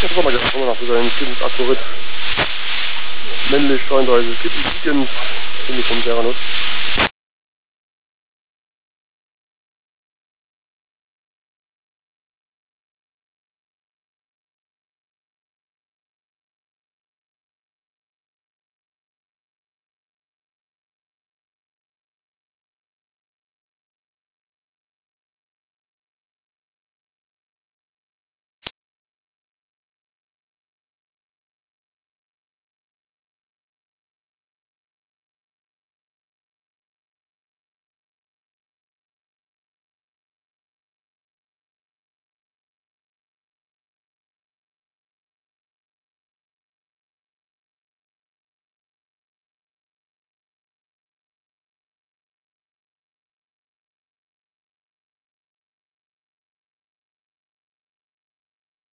Das war mal gestern noch so ein Kind akkurat. Männlich 33, es gibt ein Kind, finde ich vom Terranus.